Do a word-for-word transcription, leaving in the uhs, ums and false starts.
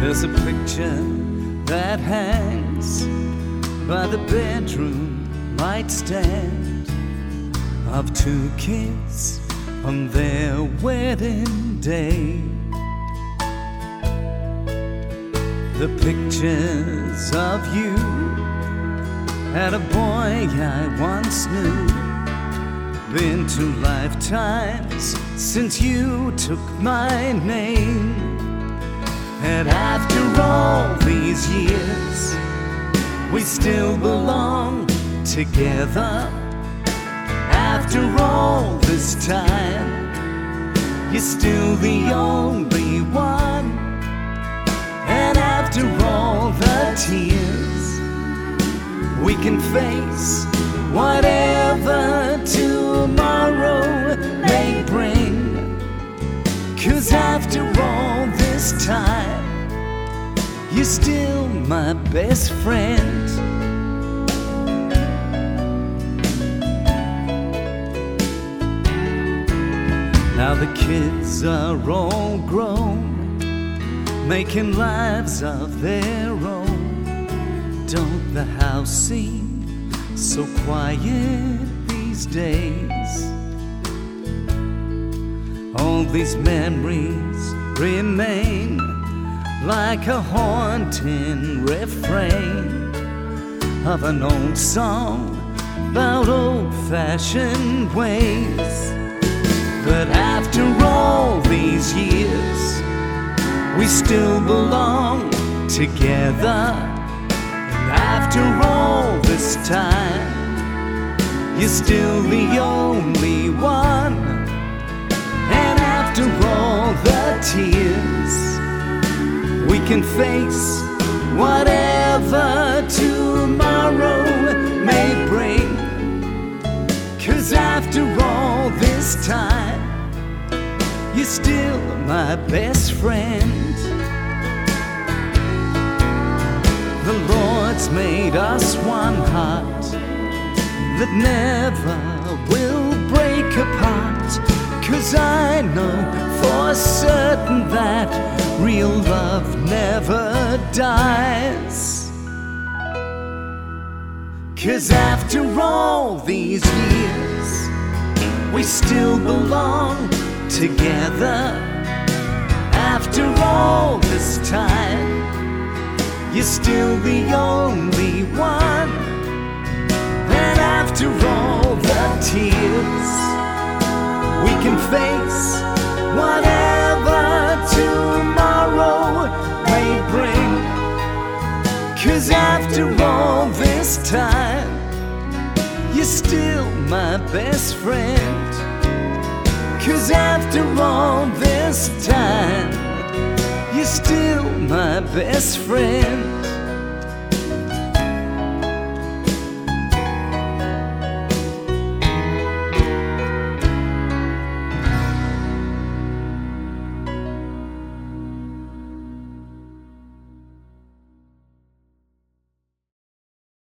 There's a picture that hangs by the bedroom nightstand of two kids on their wedding day. The pictures of you and a boy I once knew. Been two lifetimes since you took my name. And after all these years, we still belong together. After all this time, you're still the only one. And after all the tears, we can face whatever tomorrow may bring. 'Cause after all this time, you're still my best friend. Now the kids are all grown, making lives of their own. Don't the house seem so quiet these days? All these memories remain like a haunting refrain of an old song about old-fashioned ways. But after all these years, we still belong together. And after all this time, you're still the only one. And after all the tears, we can face whatever tomorrow may bring. 'Cause after all this time, you're still my best friend. The Lord's made us one heart that never will break apart. 'Cause I know for certain that real love never dies. 'Cause after all these years, we still belong together. After all this time, you're still the only one. And after all the tears, we can face whatever tomorrow may bring. 'Cause after all this time, you're still my best friend. 'Cause after all this time, you're still my best friend.